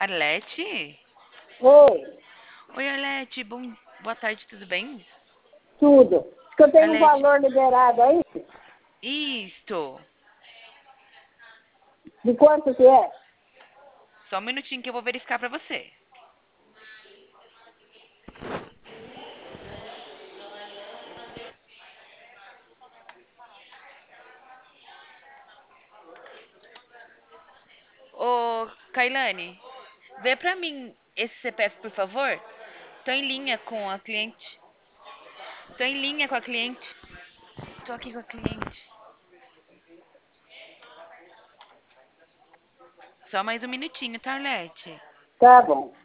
Arlete? Oi, Oi, Arlete. Boa tarde, tudo bem? tudo. Diz que eu tenho um Arlete, valor liberado aí. isto. De quanto que é? Só um minutinho que eu vou verificar pra você. Ô, Kailane, vê pra mim esse CPF, por favor. Tô em linha com a cliente. Tô em linha com a cliente. Tô aqui com a cliente. Só mais um minutinho, tá, Arlete? Tá bom.